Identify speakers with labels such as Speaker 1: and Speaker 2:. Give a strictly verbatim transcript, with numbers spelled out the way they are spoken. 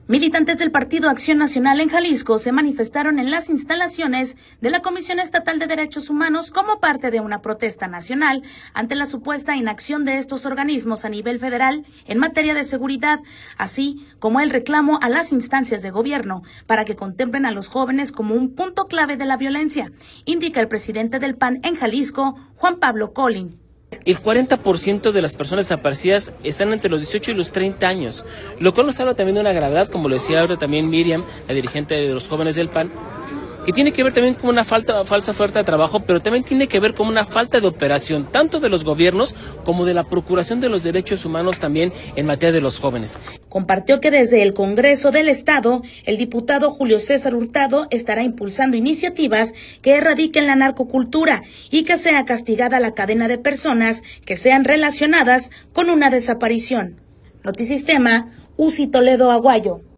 Speaker 1: Militantes del Partido Acción Nacional en Jalisco se manifestaron en las instalaciones de la Comisión Estatal de Derechos Humanos como parte de una protesta nacional ante la supuesta inacción de estos organismos a nivel federal en materia de seguridad, así como el reclamo a las instancias de gobierno para que contemplen a los jóvenes como un punto clave de la violencia, indica el presidente del P A N en Jalisco, Juan Pablo Collin.
Speaker 2: El cuarenta por ciento de las personas desaparecidas están entre los dieciocho y los treinta años, lo cual nos habla también de una gravedad, como lo decía ahora también Miriam, la dirigente de los jóvenes del P A N, que tiene que ver también con una falta, falsa oferta de trabajo, pero también tiene que ver con una falta de operación, tanto de los gobiernos como de la procuración de los derechos humanos también en materia de los jóvenes.
Speaker 1: Compartió que desde el Congreso del Estado, el diputado Julio César Hurtado estará impulsando iniciativas que erradiquen la narcocultura y que sea castigada la cadena de personas que sean relacionadas con una desaparición. Notisistema, Uzi Toledo Aguayo.